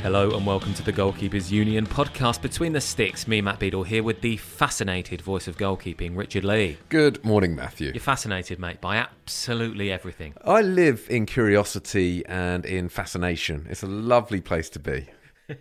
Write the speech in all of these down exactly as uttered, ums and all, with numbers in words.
Hello and welcome to the Goalkeepers Union podcast Between the Sticks. Me, Matt Beadle, here with the fascinated voice of goalkeeping, Richard Lee. Good morning, Matthew. You're fascinated, mate, by absolutely everything. I live in curiosity and in fascination. It's a lovely place to be.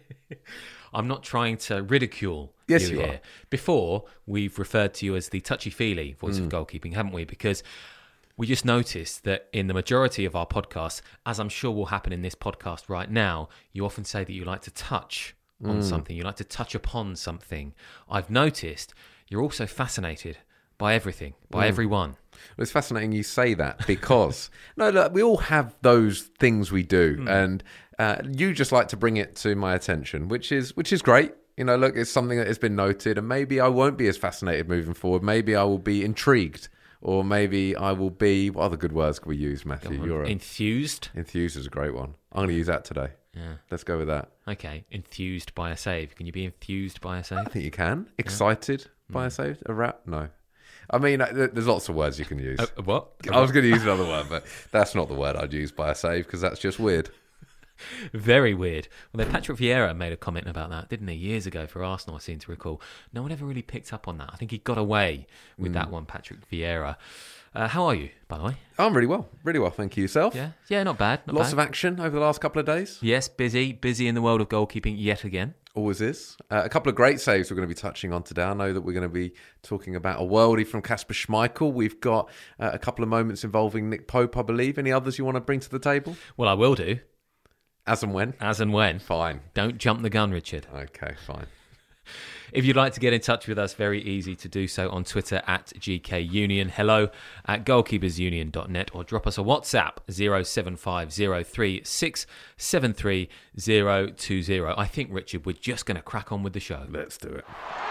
I'm not trying to ridicule yes, you, you here. Are. Before, we've referred to you as the touchy-feely voice mm. of goalkeeping, haven't we? Because we just noticed that in the majority of our podcasts, as I'm sure will happen in this podcast right now, you often say that you like to touch on mm. something. You like to touch upon something. I've noticed you're also fascinated by everything, by mm. everyone. Well, it's fascinating you say that because no, look, we all have those things we do, mm. and uh, you just like to bring it to my attention, which is which is great. You know, look, it's something that has been noted, and maybe I won't be as fascinated moving forward. Maybe I will be intrigued. Or maybe I will be... What other good words can we use, Matthew? You're a, enthused. Enthused is a great one. I'm going to use that today. Yeah. Let's go with that. Okay. Enthused by a save. Can you be enthused by a save? I think you can. Excited yeah. by mm. a save? A rap? No. I mean, there's lots of words you can use. Uh, what? I was going to use another word, but that's not the word I'd use by a save because that's just weird. Very weird. Well, then Patrick Vieira made a comment about that, didn't he? Years ago for Arsenal, I seem to recall. No one ever really picked up on that. I think he got away with mm. that one, Patrick Vieira. Uh, how are you, by the way? I'm really well. Really well, thank you. Yourself? Yeah, yeah, not bad. Not Lots bad. of action over the last couple of days? Yes, busy. Busy in the world of goalkeeping yet again. Always is. Uh, a couple of great saves we're going to be touching on today. I know that we're going to be talking about a worldie from Kasper Schmeichel. We've got uh, a couple of moments involving Nick Pope, I believe. Any others you want to bring to the table? Well, I will do. As and when? As and when. Fine. Don't jump the gun, Richard. Okay, fine. If you'd like to get in touch with us, very easy to do so on Twitter at G K Union. Hello at goalkeepers union dot net or drop us a WhatsApp zero seven five zero three six seven three zero two zero. I think, Richard, we're just going to crack on with the show. Let's do it.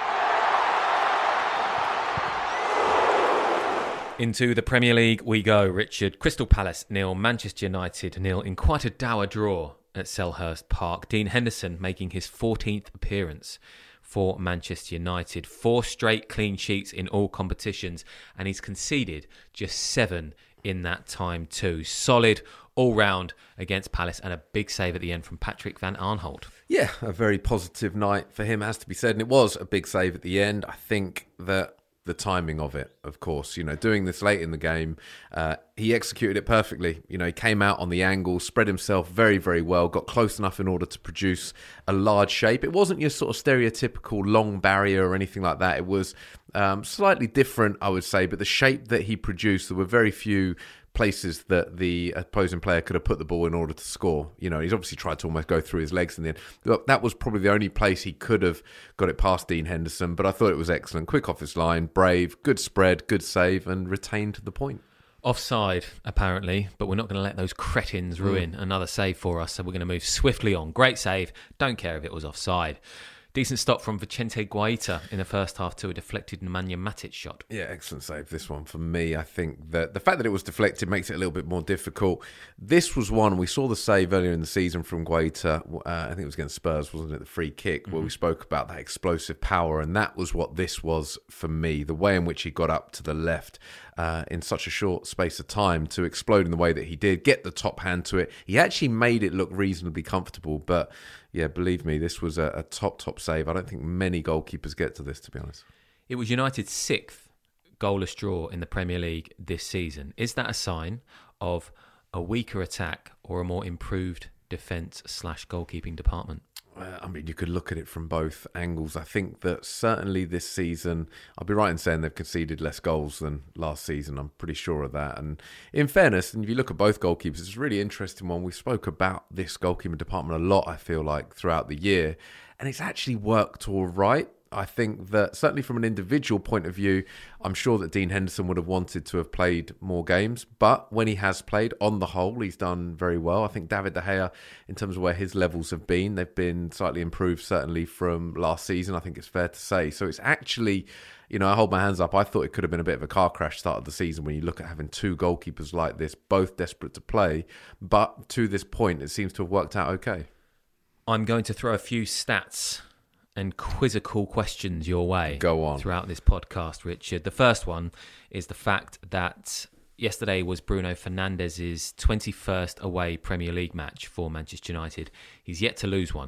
Into the Premier League we go, Richard. Crystal Palace nil, Manchester United nil in quite a dour draw at Selhurst Park. Dean Henderson making his fourteenth appearance for Manchester United. Four straight clean sheets in all competitions, and he's conceded just seven in that time too. Solid all round against Palace, and a big save at the end from Patrick van Aanholt. Yeah, a very positive night for him, has to be said, and it was a big save at the end. I think that the timing of it, of course, you know, doing this late in the game, uh, he executed it perfectly. You know, he came out on the angle, spread himself very, very well, got close enough in order to produce a large shape. It wasn't your sort of stereotypical long barrier or anything like that. It was um, slightly different, I would say, but the shape that he produced, there were very few places that the opposing player could have put the ball in order to score. You know, he's obviously tried to almost go through his legs in the end. Look, that was probably the only place he could have got it past Dean Henderson, but I thought it was excellent. Quick off his line, brave, good spread, good save, and retained the point. Offside, apparently, but we're not going to let those cretins ruin mm. another save for us, so we're going to move swiftly on. Great save. Don't care if it was offside. Decent stop from Vicente Guaita in the first half to a deflected Nemanja Matic shot. Yeah, excellent save, this one for me. I think that the fact that it was deflected makes it a little bit more difficult. This was one, we saw the save earlier in the season from Guaita. Uh, I think it was against Spurs, wasn't it? The free kick, mm-hmm. where we spoke about that explosive power, and that was what this was for me. The way in which he got up to the left uh, in such a short space of time to explode in the way that he did, get the top hand to it. He actually made it look reasonably comfortable, but yeah, believe me, this was a, a top, top save. I don't think many goalkeepers get to this, to be honest. It was United's sixth goalless draw in the Premier League this season. Is that a sign of a weaker attack or a more improved defence slash goalkeeping department? Uh, I mean, you could look at it from both angles. I think that certainly this season, I'll be right in saying they've conceded less goals than last season. I'm pretty sure of that. And in fairness, and if you look at both goalkeepers, it's a really interesting one. We spoke about this goalkeeping department a lot, I feel like, throughout the year. And it's actually worked all right. I think that certainly from an individual point of view, I'm sure that Dean Henderson would have wanted to have played more games. But when he has played, on the whole, he's done very well. I think David De Gea, in terms of where his levels have been, they've been slightly improved, certainly from last season, I think it's fair to say. So it's actually, you know, I hold my hands up. I thought it could have been a bit of a car crash start of the season when you look at having two goalkeepers like this, both desperate to play. But to this point, it seems to have worked out okay. I'm going to throw a few stats and quizzical questions your way. Go on. Throughout this podcast, Richard. The first one is the fact that yesterday was Bruno Fernandes's twenty-first away Premier League match for Manchester United. He's yet to lose one.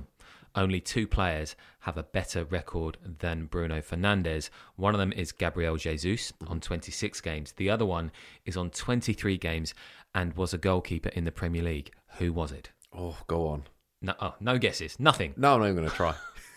only two players have a better record than Bruno Fernandes. One of them is Gabriel Jesus on twenty-six games. The other one is on twenty-three games and was a goalkeeper in the Premier League. Who was it? Oh, go on. No, oh, no guesses. Nothing. No, I'm not even going to try.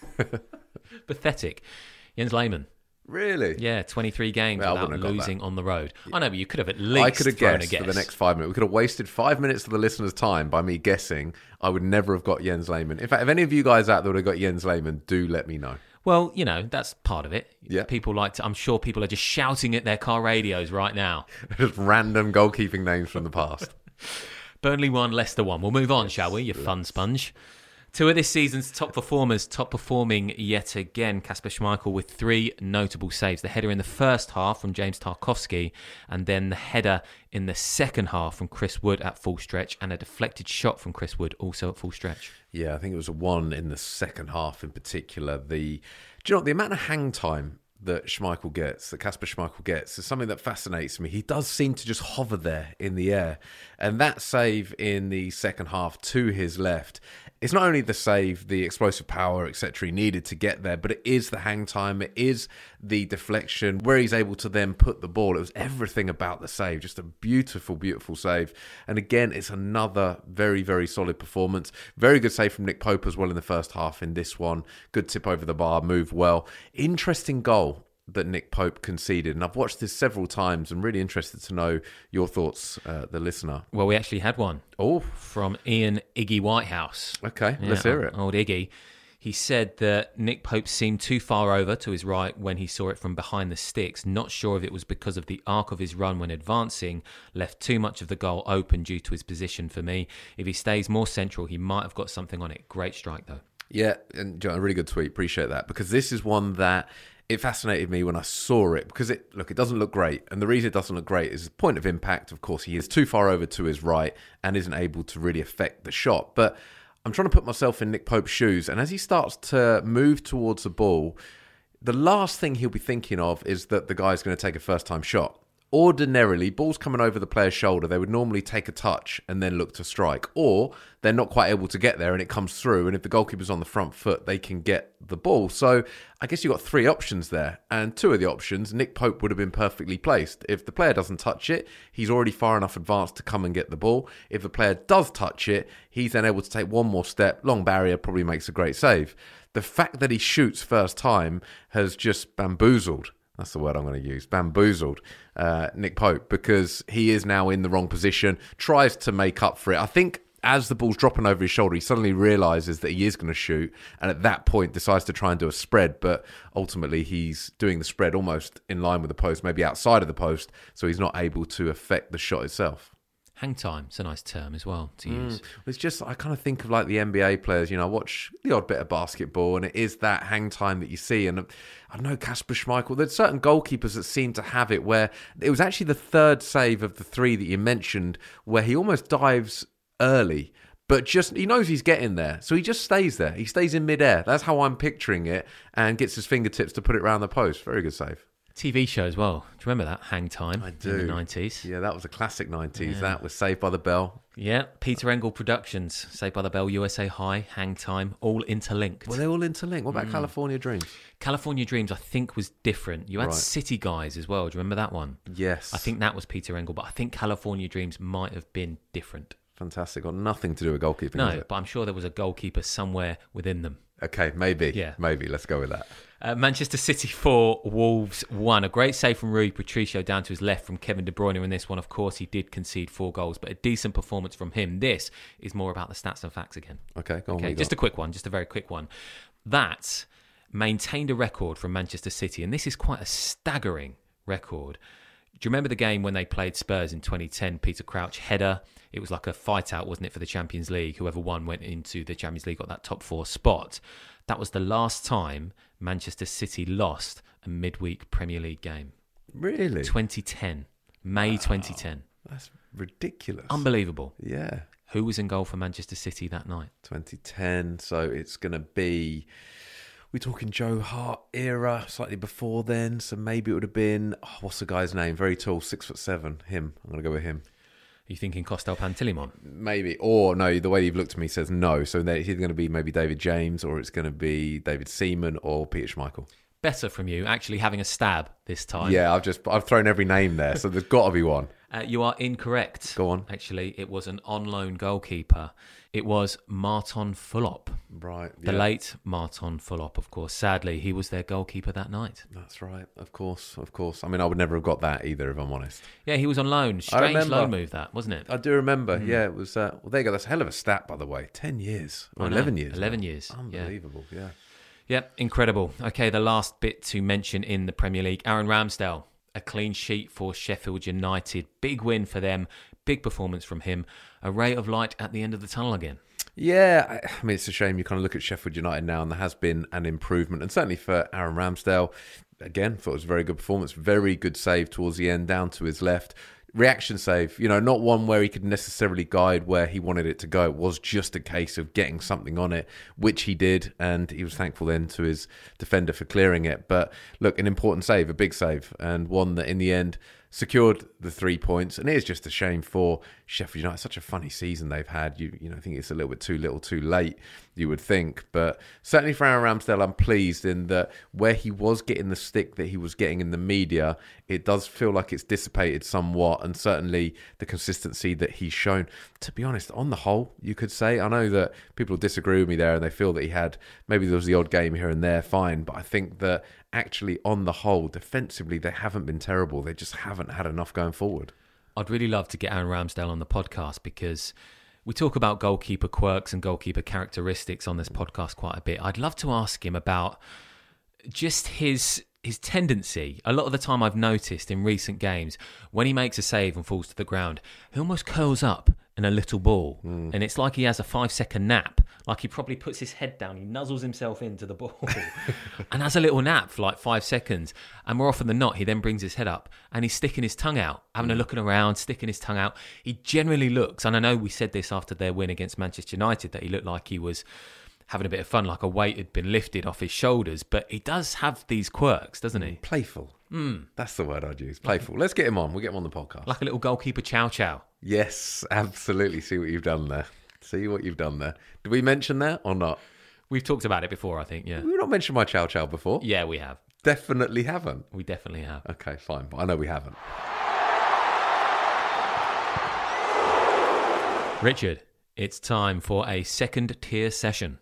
Pathetic. Jens Lehmann. Really? Yeah, twenty-three games Well, I without wouldn't have got losing that. on the road. I know, but you could have at least I could have thrown guessed a guess. for the next five minutes. We could have wasted five minutes of the listeners' time by me guessing. I would never have got Jens Lehmann. In fact, if any of you guys out there would have got Jens Lehmann, do let me know. Well, you know, that's part of it. Yeah. People like to, I'm sure people are just shouting at their car radios right now. Just random goalkeeping names from the past. Burnley won, Leicester won. We'll move on, shall we, you fun sponge? Two of this season's top performers, top performing yet again. Kasper Schmeichel with three notable saves. The header in the first half from James Tarkowski, and then the header in the second half from Chris Wood at full stretch, and a deflected shot from Chris Wood also at full stretch. Yeah, I think it was a one in the second half in particular. The, do you know what, the amount of hang time that Schmeichel gets, that Kasper Schmeichel gets, is something that fascinates me. He does seem to just hover there in the air. And that save in the second half to his left, it's not only the save, the explosive power, et cetera, he needed to get there, but it is the hang time, it is the deflection, where he's able to then put the ball. It was everything about the save, just a beautiful, beautiful save. And again, it's another very, very solid performance. Very good save from Nick Pope as well in the first half in this one. Good tip over the bar, moved well. Interesting goal that Nick Pope conceded, and I've watched this several times. I'm really interested to know your thoughts, uh, the listener. Well, we actually had one. Oh, from Ian Iggy Whitehouse. Okay, yeah, let's hear it. Old Iggy. He said that Nick Pope seemed too far over to his right when he saw it from behind the sticks. Not sure if it was because of the arc of his run when advancing, left too much of the goal open due to his position for me. If he stays more central, he might have got something on it. Great strike, though. Yeah, and John, a really good tweet. Appreciate that, because this is one that it fascinated me when I saw it, because it look it doesn't look great, and the reason it doesn't look great is the point of impact. Of course, he is too far over to his right and isn't able to really affect the shot. But I'm trying to put myself in Nick Pope's shoes, and as he starts to move towards the ball, the last thing he'll be thinking of is that the guy's going to take a first-time shot. Ordinarily, balls coming over the player's shoulder, they would normally take a touch and then look to strike. Or they're not quite able to get there and it comes through. And if the goalkeeper's on the front foot, they can get the ball. So I guess you've got three options there. And two of the options, Nick Pope would have been perfectly placed. If the player doesn't touch it, he's already far enough advanced to come and get the ball. If the player does touch it, he's then able to take one more step. Long barrier, probably makes a great save. The fact that he shoots first time has just bamboozled. That's the word I'm going to use. Bamboozled uh, Nick Pope, because he is now in the wrong position, tries to make up for it. I think as the ball's dropping over his shoulder, he suddenly realises that he is going to shoot, and at that point decides to try and do a spread, but ultimately he's doing the spread almost in line with the post, maybe outside of the post, so he's not able to affect the shot itself. Hang time, it's a nice term as well to use. Mm. It's just, I kind of think of like the N B A players, you know, I watch the odd bit of basketball and it is that hang time that you see. And I know Kasper Schmeichel, there's certain goalkeepers that seem to have it where it was actually the third save of the three that you mentioned where he almost dives early, but just, he knows he's getting there. So he just stays there. He stays in midair. That's how I'm picturing it, and gets his fingertips to put it around the post. Very good save. T V show as well. Do you remember that? Hang Time. I do. In the nineties. Yeah, that was a classic nineties. Yeah. That was Saved by the Bell. Yeah, Peter Engel Productions, Saved by the Bell, U S A High, Hang Time, all interlinked. Were they all interlinked? What about mm. California Dreams? California Dreams, I think, was different. You had Right. City Guys as well. Do you remember that one? Yes. I think that was Peter Engel, but I think California Dreams might have been different. Fantastic. Got nothing to do with goalkeeping, No, has it? but I'm sure there was a goalkeeper somewhere within them. Okay, maybe. Yeah. Maybe. Let's go with that. Uh, Manchester City four, Wolves one. A great save from Rui Patricio down to his left from Kevin De Bruyne in this one. Of course, he did concede four goals, but a decent performance from him. This is more about the stats and facts again. Okay, go on. Okay, just a quick one, just a very quick one. That maintained a record from Manchester City, and this is quite a staggering record. Do you remember the game when they played Spurs in twenty ten? Peter Crouch header. It was like a fight out, wasn't it, for the Champions League? Whoever won went into the Champions League, got that top four spot. That was the last time Manchester City lost a midweek Premier League game. Really? twenty ten. May Wow. twenty ten. That's ridiculous. Unbelievable. Yeah. Who was in goal for Manchester City that night? twenty ten. So it's going to be, we're talking Joe Hart era, slightly before then. So maybe it would have been, oh, what's the guy's name? Very tall, six foot seven. Him. I'm going to go with him. You thinking Costel Pantilimon? Maybe. Or, no, the way you've looked at me says no. So it's either going to be maybe David James, or it's going to be David Seaman or Peter Schmeichel. Better from you, actually having a stab this time. Yeah, I've just I've thrown every name there, so there's got to be one. Uh, you are incorrect. Go on. Actually, it was an on-loan goalkeeper. It was Marton Fulop. Right. The yeah. late Marton Fulop, of course. Sadly, he was their goalkeeper that night. That's right. Of course, of course. I mean, I would never have got that either, if I'm honest. Yeah, he was on loan. Strange loan move, that, wasn't it? I do remember. Mm. Yeah, it was. Uh, well, there you go. That's a hell of a stat, by the way. Ten years. Or eleven years. eleven now. years. Unbelievable, yeah. yeah. Yep, incredible. Okay, the last bit to mention in the Premier League. Aaron Ramsdale, a clean sheet for Sheffield United. Big win for them. Big performance from him. A ray of light at the end of the tunnel again. Yeah, I mean, it's a shame you kind of look at Sheffield United now, and there has been an improvement. And certainly for Aaron Ramsdale, again, thought it was a very good performance. Very good save towards the end, down to his left. Reaction save, you know, not one where he could necessarily guide where he wanted it to go. It was just a case of getting something on it, which he did, and he was thankful then to his defender for clearing it. But look, an important save, a big save, and one that in the end secured the three points. And it is just a shame for Sheffield United. Such a funny season they've had. You you know, I think it's a little bit too little too late, you would think. But certainly for Aaron Ramsdale, I'm pleased in that where he was getting the stick that he was getting in the media, it does feel like it's dissipated somewhat. And certainly the consistency that he's shown, to be honest, on the whole, you could say. I know that people disagree with me there and they feel that he had, maybe there was the odd game here and there, fine. But I think that actually, on the whole, defensively, they haven't been terrible. They just haven't had enough going forward. I'd really love to get Aaron Ramsdale on the podcast, because we talk about goalkeeper quirks and goalkeeper characteristics on this podcast quite a bit. I'd love to ask him about just his his tendency. A lot of the time I've noticed in recent games, when he makes a save and falls to the ground, he almost curls up in a little ball. Mm. And it's like he has a five-second nap. Like he probably puts his head down, he nuzzles himself into the ball and has a little nap for like five seconds. And more often than not, he then brings his head up and he's sticking his tongue out, having a looking around, sticking his tongue out. He generally looks, and I know we said this after their win against Manchester United, that he looked like he was having a bit of fun, like a weight had been lifted off his shoulders. But he does have these quirks, doesn't he? Playful. Mm. That's the word I'd use. Playful. Let's get him on. We'll get him on the podcast. Like a little goalkeeper chow chow. Yes, absolutely. See what you've done there. See what you've done there. Did we mention that or not? We've talked about it before, I think, yeah. We've not mentioned my chow chow before. Yeah, we have. Definitely haven't. We definitely have. Okay, fine. But I know we haven't. Richard, it's time for a second tier session.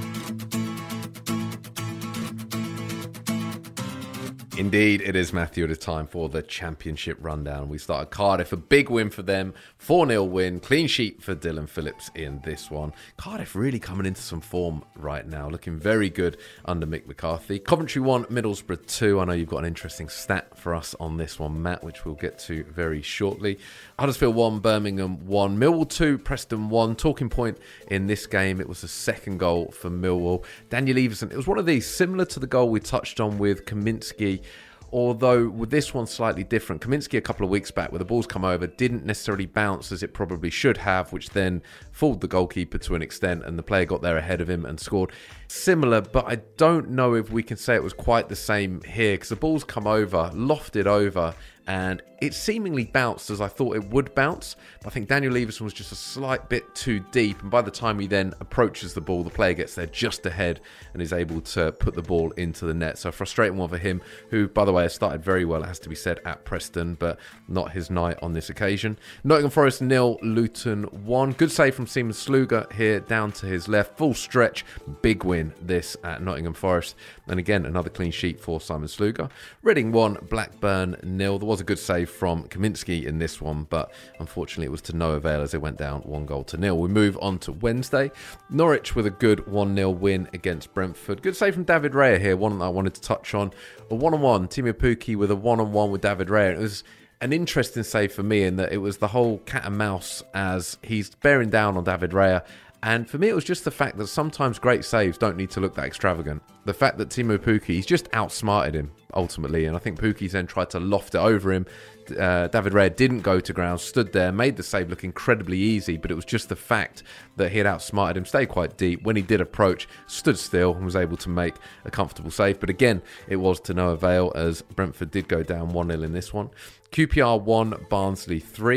Indeed, it is, Matthew. It is time for the Championship rundown. We start at Cardiff, a big win for them, four nil win, clean sheet for Dylan Phillips in this one. Cardiff really coming into some form right now, looking very good under Mick McCarthy. Coventry one, Middlesbrough two. I know you've got an interesting stat for us on this one, Matt, which we'll get to very shortly. Huddersfield one, Birmingham one, Millwall two, Preston one. Talking point in this game, it was the second goal for Millwall. Daniel Everson, it was one of these similar to the goal we touched on with Kaminsky, although with this one slightly different. Kaminsky a couple of weeks back, where the ball's come over, didn't necessarily bounce as it probably should have, which then fooled the goalkeeper to an extent, and the player got there ahead of him and scored. Similar, but I don't know if we can say it was quite the same here, because the ball's come over, lofted over, and it seemingly bounced as I thought it would bounce. But I think Daniel Everson was just a slight bit too deep, and by the time he then approaches the ball, the player gets there just ahead and is able to put the ball into the net. So a frustrating one for him, who, by the way, has started very well, it has to be said, at Preston, but not his night on this occasion. Nottingham Forest nil, Luton one. Good save from Simon Sluga here, down to his left. Full stretch, big win this at Nottingham Forest. And again, another clean sheet for Simon Sluga. Reading one, Blackburn nil. There was a good save from Kaminsky in this one, but unfortunately it was to no avail as it went down one goal to nil. We move on to Wednesday. Norwich with a good one nil win against Brentford. Good save from David Raya here, one that I wanted to touch on. A one-on-one, Timu Pukki with a one-on-one with David Raya. It was an interesting save for me in that it was the whole cat and mouse as he's bearing down on David Raya. And for me, it was just the fact that sometimes great saves don't need to look that extravagant. The fact that Timu Pukki, he's just outsmarted him, ultimately. And I think Pukki's then tried to loft it over him. Uh, David Raya didn't go to ground, stood there, made the save look incredibly easy. But it was just the fact that he had outsmarted him, stayed quite deep. When he did approach, stood still and was able to make a comfortable save. But again, it was to no avail as Brentford did go down one nil in this one. Q P R one, Barnsley three.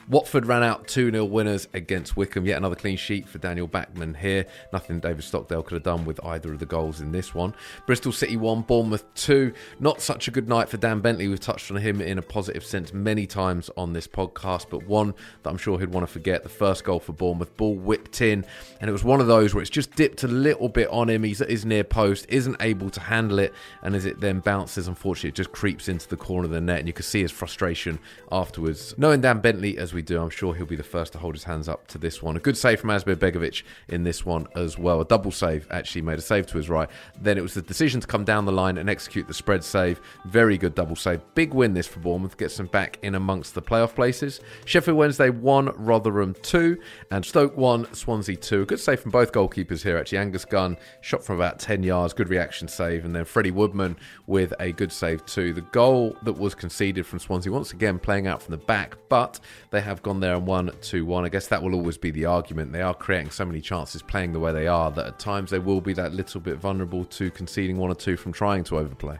Watford ran out two nil winners against Wycombe. Yet another clean sheet for Daniel Bachmann here. Nothing David Stockdale could have done with either of the goals in this one. Bristol City one, Bournemouth two. Not such a good night for Dan Bentley. We've touched on him in a positive sense many times on this podcast, but one that I'm sure he'd want to forget. The first goal for Bournemouth, ball whipped in, and it was one of those where it's just dipped a little bit on him. He's at his near post, isn't able to handle it, and as it then bounces, unfortunately, it just creeps into the corner of the net, and you can see his frustration afterwards. Knowing Dan Bentley as we do, I'm sure he'll be the first to hold his hands up to this one. A good save from Asmir Begovic in this one as well. A double save, actually made a save to his right. Then it was the decision to come down the line and execute the spread save. Very good double save. Big win this for Bournemouth, gets them back in amongst the playoff places. Sheffield Wednesday one, Rotherham two, and Stoke one, Swansea two. A good save from both goalkeepers here, actually. Angus Gunn shot from about ten yards, good reaction save, and then Freddie Woodman with a good save too. The goal that was conceded from Swansea, once again playing out from the back, but they have gone there and won two one. I guess that will always be the argument. They are creating so many chances playing the way they are that at times they will be that little bit vulnerable to conceding one or two from trying to overplay.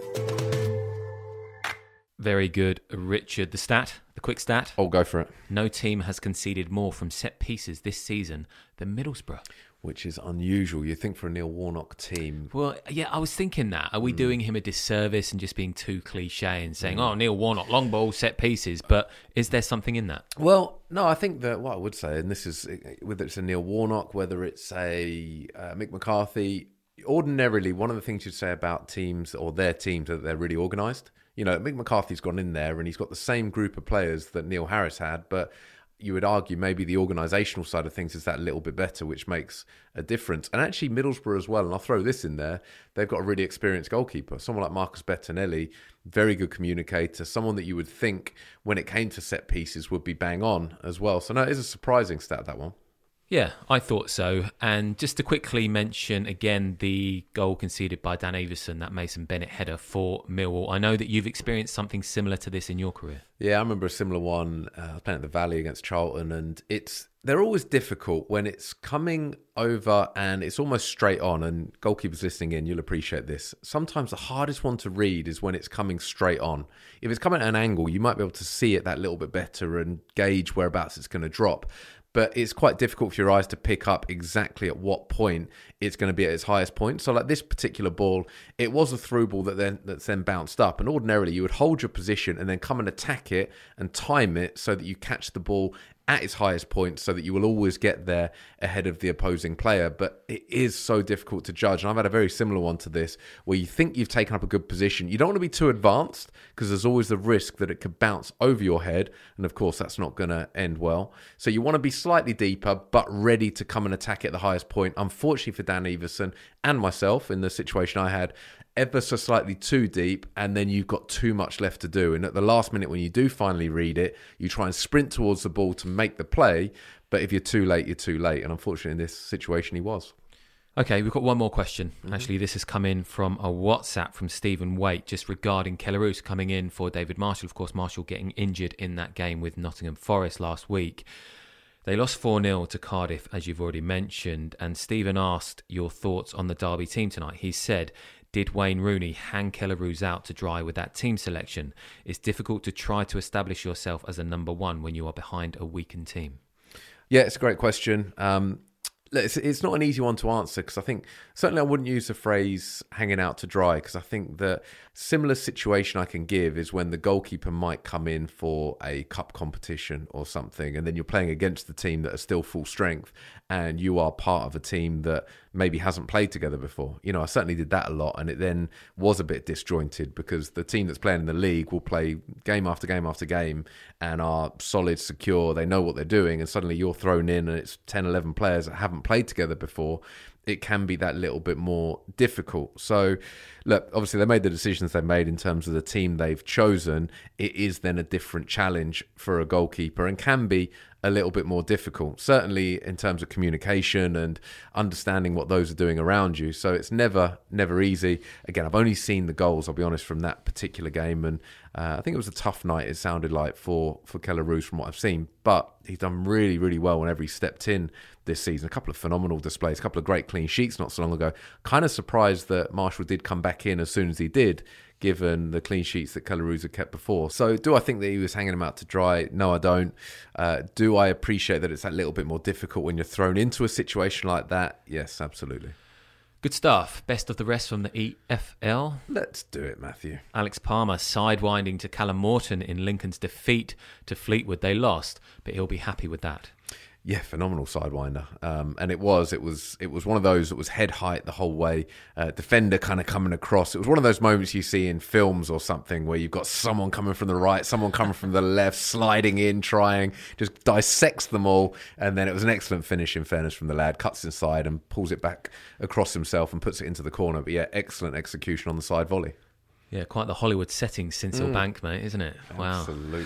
Very good, Richard. The stat, the quick stat. Oh, go for it. No team has conceded more from set pieces this season than Middlesbrough. Which is unusual. You think for a Neil Warnock team. Well, yeah, I was thinking that. Are we mm. doing him a disservice and just being too cliche and saying, mm. oh, Neil Warnock, long ball, set pieces. But is there something in that? Well, no, I think that what I would say, and this is whether it's a Neil Warnock, whether it's a uh, Mick McCarthy, ordinarily, one of the things you'd say about teams or their teams are that they're really organised. You know, Mick McCarthy's gone in there and he's got the same group of players that Neil Harris had, but you would argue maybe the organisational side of things is that little bit better, which makes a difference. And actually Middlesbrough as well, and I'll throw this in there, they've got a really experienced goalkeeper, someone like Marcus Bettinelli, very good communicator, someone that you would think when it came to set pieces would be bang on as well. So no, it is a surprising stat, that one. Yeah, I thought so. And just to quickly mention again the goal conceded by Dan Everson, that Mason Bennett header for Millwall. I know that you've experienced something similar to this in your career. Yeah, I remember a similar one. Uh, I was playing at the Valley against Charlton, and it's they're always difficult when it's coming over and it's almost straight on. And goalkeepers listening in, you'll appreciate this. Sometimes the hardest one to read is when it's coming straight on. If it's coming at an angle, you might be able to see it that little bit better and gauge whereabouts it's going to drop. But it's quite difficult for your eyes to pick up exactly at what point it's going to be at its highest point. So like this particular ball, it was a through ball that then that's then bounced up. And ordinarily you would hold your position and then come and attack it and time it so that you catch the ball at its highest point so that you will always get there ahead of the opposing player. But it is so difficult to judge. And I've had a very similar one to this where you think you've taken up a good position. You don't want to be too advanced because there's always the risk that it could bounce over your head. And of course, that's not going to end well. So you want to be slightly deeper, but ready to come and attack at the highest point. Unfortunately for Dan Everson and myself in the situation I had, ever so slightly too deep, and then you've got too much left to do. And at the last minute, when you do finally read it, you try and sprint towards the ball to make the play. But if you're too late, you're too late. And unfortunately, in this situation, he was. Okay, we've got one more question. Mm-hmm. Actually, this has come in from a WhatsApp from Stephen Waite, just regarding Kelle Roos coming in for David Marshall. Of course, Marshall getting injured in that game with Nottingham Forest last week. They lost four nil to Cardiff, as you've already mentioned. And Stephen asked your thoughts on the Derby team tonight. He said, did Wayne Rooney hang Kelle Roos out to dry with that team selection? It's difficult to try to establish yourself as a number one when you are behind a weakened team. Yeah, it's a great question. Um, it's, it's not an easy one to answer because I think certainly I wouldn't use the phrase hanging out to dry because I think the similar situation I can give is when the goalkeeper might come in for a cup competition or something and then you're playing against the team that are still full strength and you are part of a team that maybe hasn't played together before. You know, I certainly did that a lot and it then was a bit disjointed because the team that's playing in the league will play game after game after game and are solid, secure, they know what they're doing, and suddenly you're thrown in and it's ten, eleven players that haven't played together before. It can be that little bit more difficult. So, look, obviously they made the decisions they've made in terms of the team they've chosen. It is then a different challenge for a goalkeeper and can be a little bit more difficult, certainly in terms of communication and understanding what those are doing around you. So it's never, never easy. Again, I've only seen the goals, I'll be honest, from that particular game. And uh, I think it was a tough night, it sounded like, for, for Kelle Roos from what I've seen. But he's done really, really well whenever he stepped in this season. A couple of phenomenal displays, a couple of great clean sheets not so long ago. Kind of surprised that Marshall did come back in as soon as he did, given the clean sheets that Colarusa kept before. So do I think that he was hanging him out to dry? No, I don't. Uh, do I appreciate that it's a little bit more difficult when you're thrown into a situation like that? Yes, absolutely. Good stuff. Best of the rest from the E F L. Let's do it, Matthew. Alex Palmer sidewinding to Callum Morton in Lincoln's defeat to Fleetwood. They lost, but he'll be happy with that. Yeah, phenomenal sidewinder, um, and it was it was it was one of those that was head height the whole way. Uh, defender kind of coming across. It was one of those moments you see in films or something where you've got someone coming from the right, someone coming from the left, sliding in, trying, just dissects them all, and then it was an excellent finish. In fairness, from the lad, cuts inside and pulls it back across himself and puts it into the corner. But yeah, excellent execution on the side volley. Yeah, quite the Hollywood setting, Sincil mm. Bank, mate, isn't it? Wow, absolutely.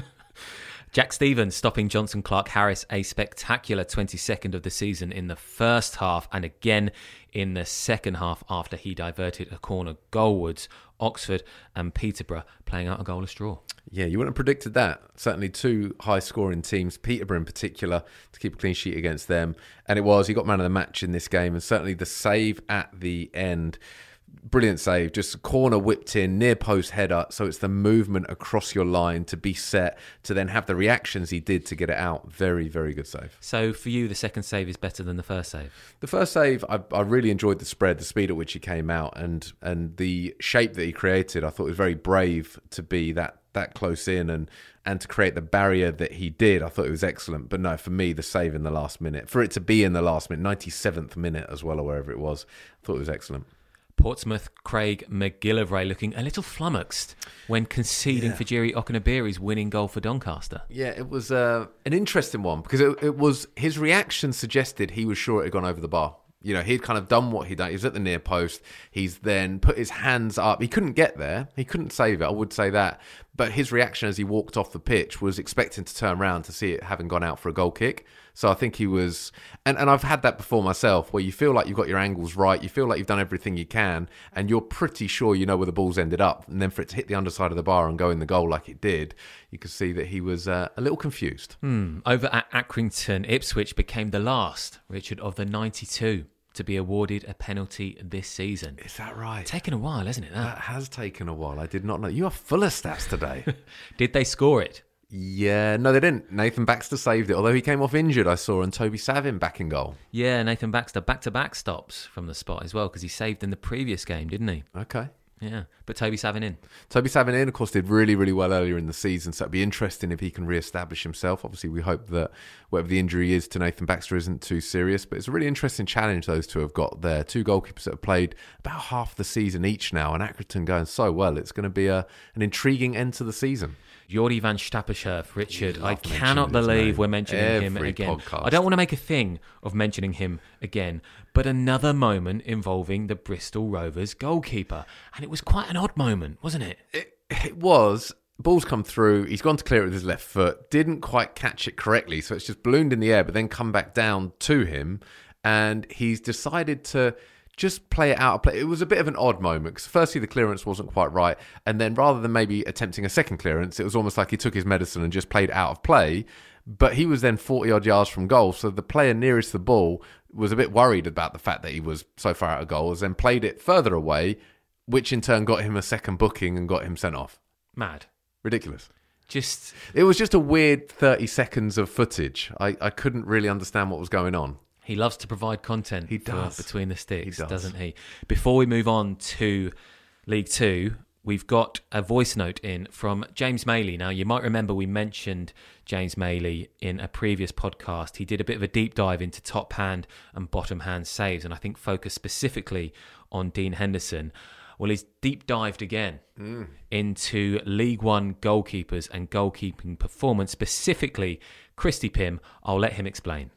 Jack Stevens stopping Johnson Clark-Harris, a spectacular twenty-second of the season in the first half and again in the second half after he diverted a corner goalwards. Oxford and Peterborough playing out a goalless draw. Yeah, you wouldn't have predicted that. Certainly two high-scoring teams, Peterborough in particular, to keep a clean sheet against them. And it was, he got man of the match in this game, and certainly the save at the end. Brilliant save, just a corner whipped in, near post header, so it's the movement across your line to be set, to then have the reactions he did to get it out. Very, very good save. So for you, the second save is better than the first save? The first save, I, I really enjoyed the spread, the speed at which he came out, and and the shape that he created. I thought it was very brave to be that that close in and and to create the barrier that he did. I thought it was excellent. But no, for me, the save in the last minute, for it to be in the last minute, ninety-seventh minute as well, or wherever it was, I thought it was excellent. Portsmouth Craig McGillivray looking a little flummoxed when conceding yeah. for Jerry Okunabiri's winning goal for Doncaster. Yeah, it was uh, an interesting one because it, it was his reaction suggested he was sure it had gone over the bar. You know, he'd kind of done what he'd done. He was at the near post. He's then put his hands up. He couldn't get there. He couldn't save it, I would say that. But his reaction as he walked off the pitch was expecting to turn around to see it having gone out for a goal kick. So I think he was... And, and I've had that before myself, where you feel like you've got your angles right. You feel like you've done everything you can, and you're pretty sure you know where the ball's ended up. And then for it to hit the underside of the bar and go in the goal like it did, you could see that he was uh, a little confused. Hmm. Over at Accrington, Ipswich became the last, Richard, of the ninety-two to be awarded a penalty this season. Is that right? Taken a while, hasn't it? That, that has taken a while. I did not know. You are full of stats today. Did they score it? Yeah, no, they didn't. Nathan Baxter saved it, although he came off injured, I saw, and Toby Savin back in goal. Yeah, Nathan Baxter back-to-back stops from the spot as well, because he saved in the previous game, didn't he? Okay. Yeah, but Toby Savin in. Toby Savin in, of course, did really, really well earlier in the season, so it'd be interesting if he can re-establish himself. Obviously, we hope that whatever the injury is to Nathan Baxter isn't too serious, but it's a really interesting challenge those two have got there. Two goalkeepers that have played about half the season each now, and Accrington going so well. It's going to be a, an intriguing end to the season. Jordi van Stapperscherf, Richard. I cannot believe we're mentioning Every him again. podcast. I don't want to make a thing of mentioning him again, but another moment involving the Bristol Rovers goalkeeper. And it was quite an odd moment, wasn't it? It, it was. Ball's come through. He's gone to clear it with his left foot. Didn't quite catch it correctly, so it's just ballooned in the air, but then come back down to him. And he's decided to just play it out of play. It was a bit of an odd moment because firstly the clearance wasn't quite right, and then rather than maybe attempting a second clearance, it was almost like he took his medicine and just played out of play. But he was then forty odd yards from goal, so the player nearest the ball was a bit worried about the fact that he was so far out of goal, and then played it further away, which in turn got him a second booking and got him sent off. Mad. Ridiculous. Just It was just a weird thirty seconds of footage. I, I couldn't really understand what was going on. He loves to provide content he does. for Between the Sticks, he does. doesn't he? Before we move on to League Two, we've got a voice note in from James Maley. Now, you might remember we mentioned James Maley in a previous podcast. He did a bit of a deep dive into top hand and bottom hand saves, and I think focused specifically on Dean Henderson. Well, he's deep dived again mm. into League One goalkeepers and goalkeeping performance, specifically Christy Pym. I'll let him explain.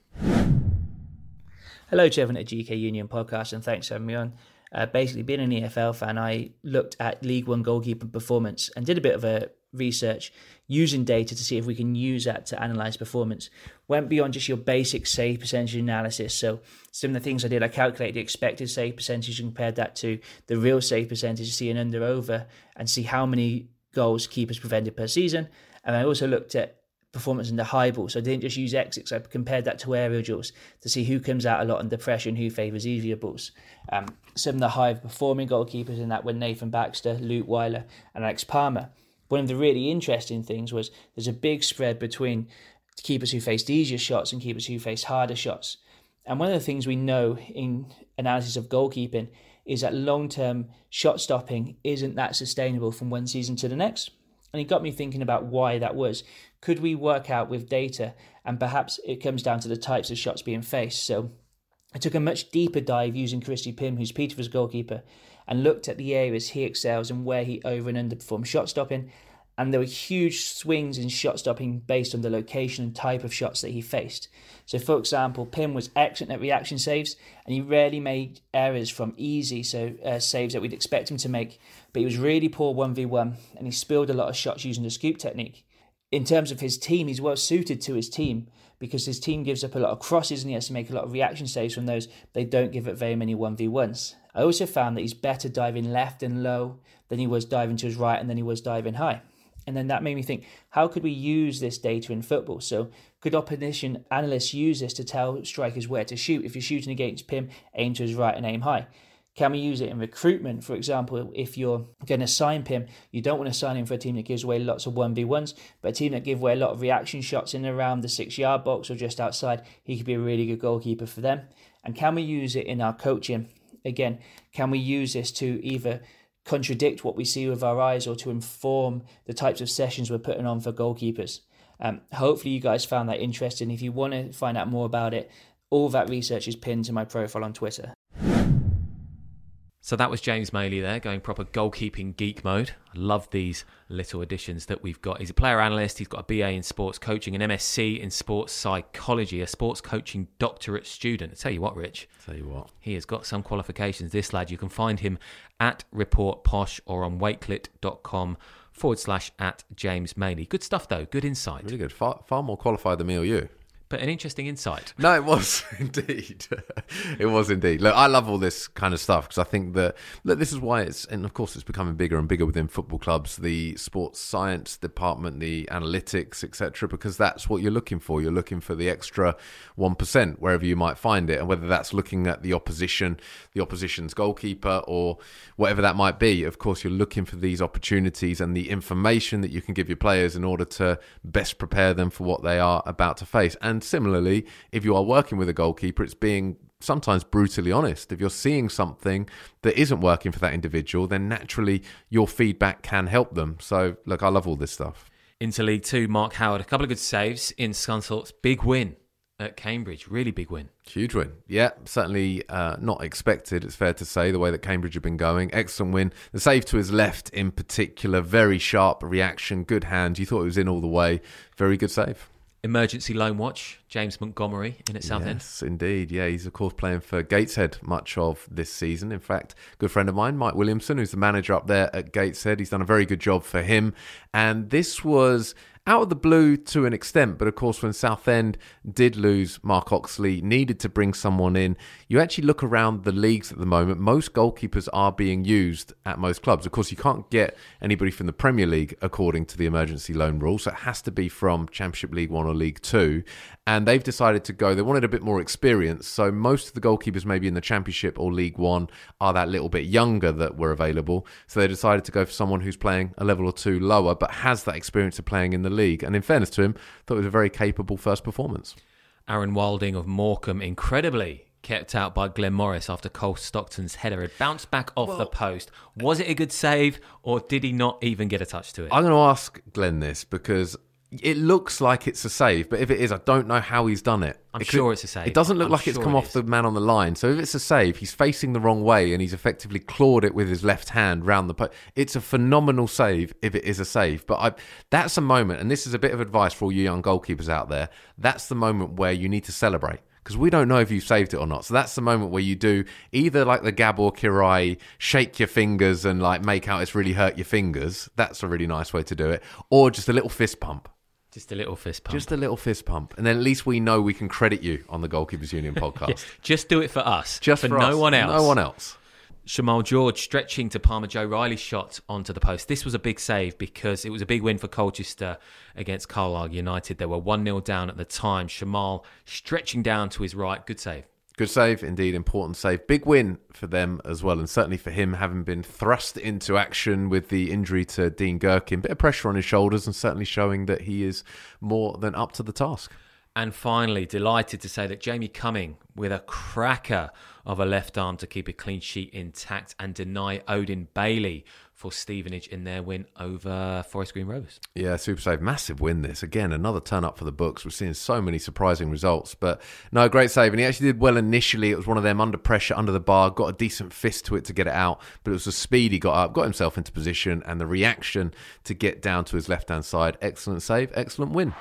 Hello, Chevron at G K Union Podcast, and thanks for having me on. Uh, basically, being an E F L fan, I looked at League One goalkeeper performance and did a bit of a research using data to see if we can use that to analyse performance. Went beyond just your basic save percentage analysis. So some of the things I did, I calculated the expected save percentage and compared that to the real save percentage to see an under over and see how many goals keepers prevented per season. And I also looked at performance in the high ball. So I didn't just use exits. I compared that to aerial duels to see who comes out a lot under pressure and who favours easier balls. Um, some of the high performing goalkeepers in that were Nathan Baxter, Luke Weiler and Alex Palmer. One of the really interesting things was there's a big spread between keepers who faced easier shots and keepers who faced harder shots. And one of the things we know in analysis of goalkeeping is that long-term shot stopping isn't that sustainable from one season to the next. And it got me thinking about why that was. Could we work out with data, and perhaps it comes down to the types of shots being faced? So I took a much deeper dive using Christy Pym, who's Peterborough's goalkeeper, and looked at the areas he excels and where he over and underperforms shot stopping. And there were huge swings in shot stopping based on the location and type of shots that he faced. So, for example, Pym was excellent at reaction saves, and he rarely made errors from easy so uh, saves that we'd expect him to make. But he was really poor one v one, and he spilled a lot of shots using the scoop technique. In terms of his team, he's well suited to his team because his team gives up a lot of crosses and he has to make a lot of reaction saves from those. They don't give up very many one v ones. I also found that he's better diving left and low than he was diving to his right and than he was diving high. And then that made me think, how could we use this data in football? So could opposition analysts use this to tell strikers where to shoot? If you're shooting against Pym, aim to his right and aim high. Can we use it in recruitment? For example, if you're going to sign Pym, you don't want to sign him for a team that gives away lots of one v ones, but a team that give away a lot of reaction shots in and around the six-yard box or just outside. He could be a really good goalkeeper for them. And can we use it in our coaching? Again, can we use this to either contradict what we see with our eyes or to inform the types of sessions we're putting on for goalkeepers? Um, hopefully you guys found that interesting. If you want to find out more about it, all that research is pinned to my profile on Twitter. So that was James Maley there, going proper goalkeeping geek mode. I love these little additions that we've got. He's a player analyst, he's got a B A in sports coaching, an M S c in sports psychology, a sports coaching doctorate student. I tell you what, Rich. Tell you what. He has got some qualifications, this lad. You can find him at Report Posh or on wakelet.com forward slash at James Maley. Good stuff though, good insight. Really good. Far, far more qualified than me or you. But an interesting insight. No, it was indeed. It was indeed. Look, I love all this kind of stuff because I think that look, this is why it's, and of course it's becoming bigger and bigger within football clubs, the sports science department, the analytics, et cetera, because that's what you're looking for. You're looking for the extra one percent wherever you might find it, and whether that's looking at the opposition, the opposition's goalkeeper, or whatever that might be. Of course, you're looking for these opportunities and the information that you can give your players in order to best prepare them for what they are about to face. And similarly, if you are working with a goalkeeper, it's being sometimes brutally honest. If you're seeing something that isn't working for that individual, then naturally your feedback can help them. So, look, I love all this stuff. Into League Two, Mark Howard, a couple of good saves in Scunthorpe's big win at Cambridge. Really big win. Huge win. Yeah, certainly uh, not expected, it's fair to say, the way that Cambridge have been going. Excellent win. The save to his left in particular, very sharp reaction, good hand. You thought it was in all the way. Very good save. Emergency loan watch, James Montgomery in at Southend. Yes, indeed. Yeah, he's of course playing for Gateshead much of this season. In fact, a good friend of mine, Mike Williamson, who's the manager up there at Gateshead, he's done a very good job for him. And this was out of the blue to an extent, but of course when Southend did lose Mark Oxley, needed to bring someone in. You actually look around the leagues at the moment, most goalkeepers are being used at most clubs. Of course, you can't get anybody from the Premier League according to the emergency loan rule, so it has to be from Championship League One or League Two. And they've decided to go, they wanted a bit more experience, so most of the goalkeepers maybe in the Championship or League One are that little bit younger that were available. So they decided to go for someone who's playing a level or two lower, but has that experience of playing in the league. And in fairness to him, thought it was a very capable first performance. Aaron Wilding of Morecambe, incredibly kept out by Glenn Morris after Cole Stockton's header had bounced back off well, the post. Was it a good save, or did he not even get a touch to it? I'm going to ask Glenn this because it looks like it's a save, but if it is, I don't know how he's done it. I'm it sure could, it's a save. It doesn't look I'm like sure it's come it off is. the man on the line. So if it's a save, he's facing the wrong way and he's effectively clawed it with his left hand round the post. It's a phenomenal save if it is a save. But I, that's a moment, and this is a bit of advice for all you young goalkeepers out there, that's the moment where you need to celebrate. Because we don't know if you've saved it or not. So that's the moment where you do either like the Gabor Kirai, shake your fingers and like make out it's really hurt your fingers. That's a really nice way to do it. Or just a little fist pump. Just a little fist pump. Just a little fist pump. And then at least we know we can credit you on the Goalkeepers Union podcast. Yeah, just do it for us. Just for, for no us. one else. No one else. Shamal George stretching to Palmer Joe Riley's shot onto the post. This was a big save because it was a big win for Colchester against Carlisle United. They were one nil down at the time. Shamal stretching down to his right. Good save. Good save, indeed, important save. Big win for them as well, and certainly for him, having been thrust into action with the injury to Dean Gherkin. Bit of pressure on his shoulders and certainly showing that he is more than up to the task. And finally, delighted to say that Jamie Cumming, with a cracker of a left arm to keep a clean sheet intact and deny Odin Bailey for Stevenage in their win over Forest Green Rovers. Yeah, super save. Massive win this. Again, another turn up for the books. We're seeing so many surprising results. But no, great save. And he actually did well initially. It was one of them under pressure, under the bar, got a decent fist to it to get it out. But it was the speed he got up, got himself into position, and the reaction to get down to his left-hand side. Excellent save, excellent win.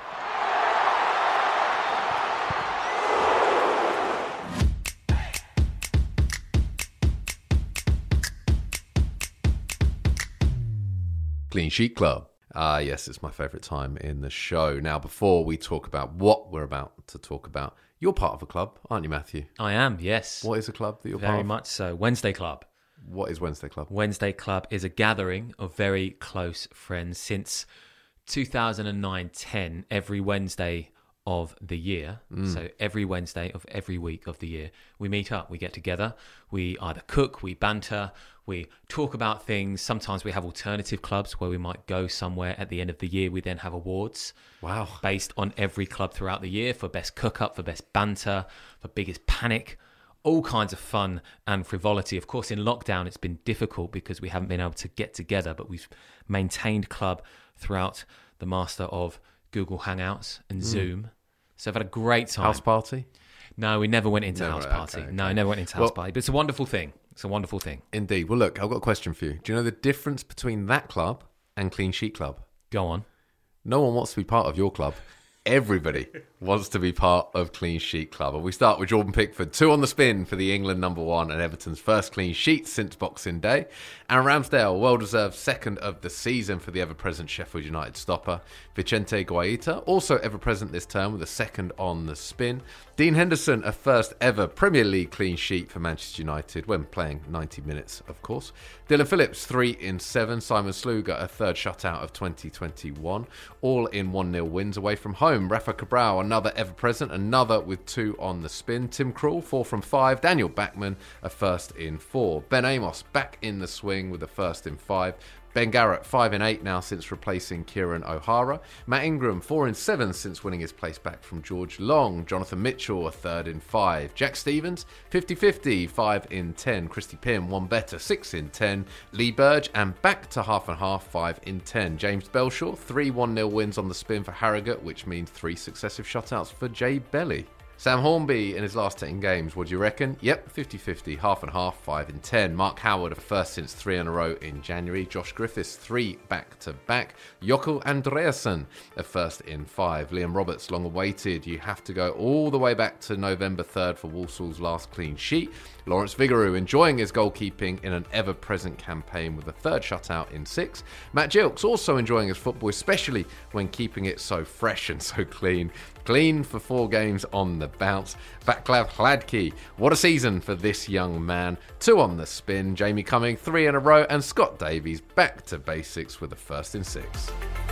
Clean Sheet Club. Ah, yes, it's my favourite time in the show. Now, before we talk about what we're about to talk about, you're part of a club, aren't you, Matthew? I am, yes. What is a club that you're Very part of? much so. Wednesday Club. What is Wednesday Club? Wednesday Club is a gathering of very close friends. Since two thousand nine ten, every Wednesday of the year, mm. so every Wednesday of every week of the year, we meet up, we get together, we either cook, we banter, we talk about things. Sometimes we have alternative clubs where we might go somewhere at the end of the year. We then have awards. Wow. Based on every club throughout the year for best cook-up, for best banter, for biggest panic, all kinds of fun and frivolity. Of course, in lockdown, it's been difficult because we haven't been able to get together, but we've maintained club throughout the master of Google Hangouts and mm. Zoom. So I've had a great time. House party? No, we never went into never, house party. Okay, okay. No, never went into well, house party. But it's a wonderful thing. It's a wonderful thing. Indeed. Well, look, I've got a question for you. Do you know the difference between that club and Clean Sheet Club? Go on. No one wants to be part of your club. Everybody wants to be part of Clean Sheet Club. And we start with Jordan Pickford. Two on the spin for the England number one and Everton's first clean sheet since Boxing Day. And Ramsdale, well-deserved second of the season for the ever-present Sheffield United stopper. Vicente Guaita, also ever-present this term with a second on the spin. Dean Henderson, a first ever Premier League clean sheet for Manchester United when playing ninety minutes, of course. Dylan Phillips, three in seven. Simon Sluga, a third shutout of twenty twenty-one. All in one nil wins away from home. Rafa Cabral, another ever-present, another with two on the spin. Tim Krul, four from five. Daniel Backman, a first in four. Ben Amos, back in the swing with a first in five. Ben Garrett, five in eight now since replacing Kieran O'Hara. Matt Ingram, four in seven since winning his place back from George Long. Jonathan Mitchell, a third in five. Jack Stevens, fifty-fifty, five in ten. Christy Pym, one better, six in ten. Lee Burge, and back to half and half, five in ten. James Belshaw, three one nil wins on the spin for Harrogate, which means three successive shutouts for Jay Belly. Sam Hornby in his last ten games, what do you reckon? Yep, fifty-fifty, half and half, five in ten. Mark Howard, a first since three in a row in January. Josh Griffiths, three back-to-back. Jokko Andreasen, a first in five. Liam Roberts, long awaited. You have to go all the way back to November third for Walsall's last clean sheet. Lawrence Vigouroux enjoying his goalkeeping in an ever-present campaign with a third shutout in six. Matt Gilks also enjoying his football, especially when keeping it so fresh and so clean. Clean for four games on the bounce. Vaclav Hladky, what a season for this young man. Two on the spin. Jamie Cumming, three in a row. And Scott Davies back to basics with a first in six.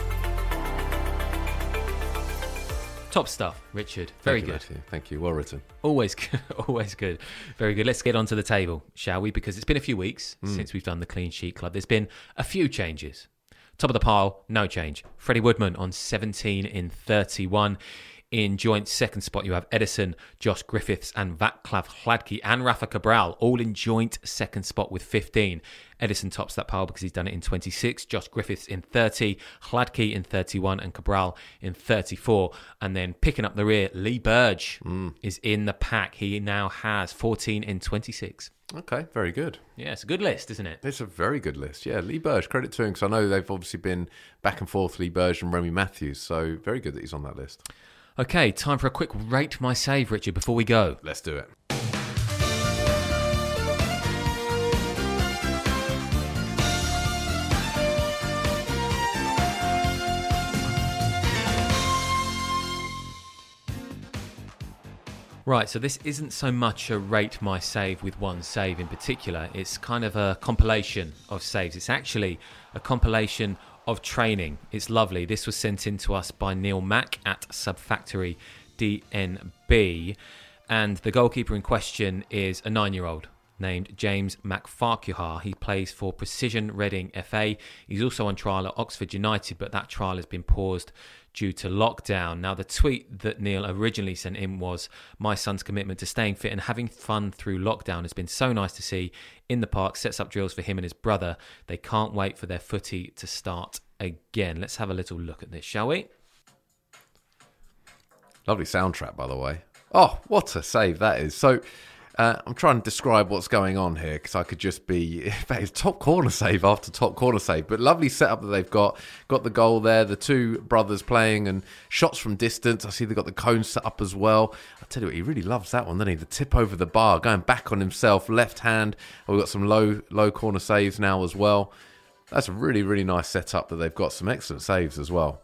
Top stuff, Richard. Very Thank you, good. Matthew. Thank you. Well written. Always good. Always good. Very good. Let's get onto the table, shall we? Because it's been a few weeks mm. since we've done the Clean Sheet Club. There's been a few changes. Top of the pile, no change. Freddie Woodman on seventeen in thirty-one. In joint second spot, you have Edison, Josh Griffiths and Vaclav Hladky and Rafa Cabral, all in joint second spot with fifteen. Edison tops that pile because he's done it in twenty-six. Josh Griffiths in thirty, Hladky in thirty-one and Cabral in thirty-four. And then picking up the rear, Lee Burge mm. is in the pack. He now has fourteen in twenty-six. Okay, very good. Yeah, it's a good list, isn't it? It's a very good list. Yeah, Lee Burge, credit to him, because I know they've obviously been back and forth, Lee Burge and Remy Matthews, so very good that he's on that list. Okay, time for a quick rate my save, Richard, before we go. Let's do it. Right, so this isn't so much a rate my save with one save in particular. It's kind of a compilation of saves. It's actually a compilation of training. It's lovely. This was sent in to us by Neil Mack at Subfactory D N B. And the goalkeeper in question is a nine-year-old named James McFarquhar. He plays for Precision Reading F A. He's also on trial at Oxford United, but that trial has been paused due to lockdown. Now, the tweet that Neil originally sent in was, "My son's commitment to staying fit and having fun through lockdown has been so nice to see in the park. Sets up drills for him and his brother. They can't wait for their footy to start again." Let's have a little look at this, shall we? Lovely soundtrack, by the way. Oh, what a save that is. So uh, I'm trying to describe what's going on here because I could just be, in fact, it's top corner save after top corner save, but lovely setup that they've got. Got the goal there, the two brothers playing and shots from distance. I see they've got the cone set up as well. I tell you what, he really loves that one, doesn't he? The tip over the bar, going back on himself, left hand. We've got some low, low corner saves now as well. That's a really, really nice setup that they've got some excellent saves as well.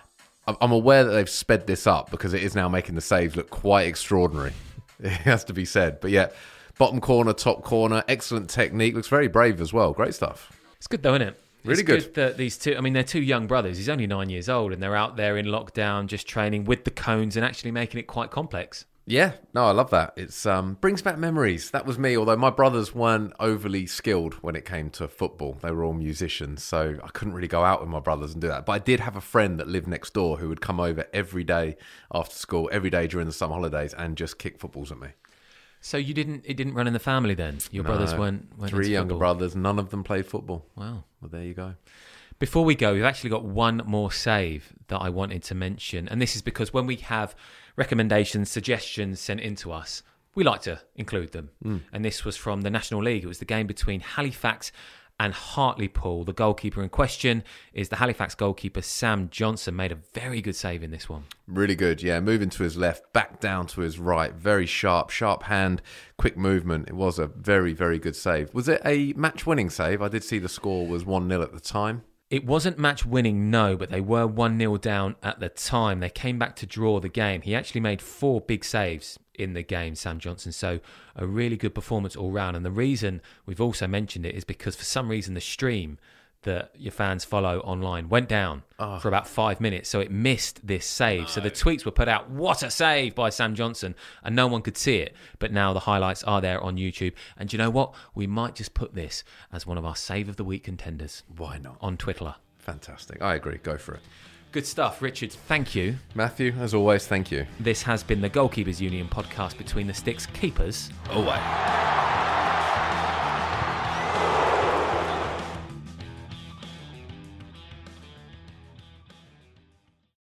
I'm aware that they've sped this up because it is now making the saves look quite extraordinary. It has to be said. But yeah, bottom corner, top corner, excellent technique. Looks very brave as well. Great stuff. It's good though, isn't it? Really it's good. good that these two, I mean, they're two young brothers. He's only nine years old and they're out there in lockdown just training with the cones and actually making it quite complex. Yeah, no, I love that. It's um brings back memories. That was me, although my brothers weren't overly skilled when it came to football. They were all musicians, so I couldn't really go out with my brothers and do that. But I did have a friend that lived next door who would come over every day after school, every day during the summer holidays, and just kick footballs at me. So you didn't, it didn't run in the family then? Your No, brothers weren't, weren't Three into younger football? brothers, none of them played football. Wow. Well, there you go. Before we go, we've actually got one more save that I wanted to mention. And this is because when we have recommendations, suggestions sent in to us, we like to include them. Mm. And this was from the National League. It was the game between Halifax and Hartlepool. The goalkeeper in question is the Halifax goalkeeper, Sam Johnson. Made a very good save in this one. Really good, yeah. Moving to his left, back down to his right. Very sharp, sharp hand, quick movement. It was a very, very good save. Was it a match-winning save? I did see the score was one nil at the time. It wasn't match-winning, no, but they were one nil down at the time. They came back to draw the game. He actually made four big saves in the game, Sam Johnson. So a really good performance all round. And the reason we've also mentioned it is because for some reason the stream that your fans follow online went down oh. for about five minutes. So it missed this save. No. So the tweets were put out, "What a save by Sam Johnson," and no one could see it. But now the highlights are there on YouTube. And do you know what? We might just put this as one of our Save of the Week contenders. Why not? On Twitter. Fantastic. I agree. Go for it. Good stuff. Richard, thank you. Matthew, as always, thank you. This has been the Goalkeepers Union podcast between the Sticks Keepers. Away.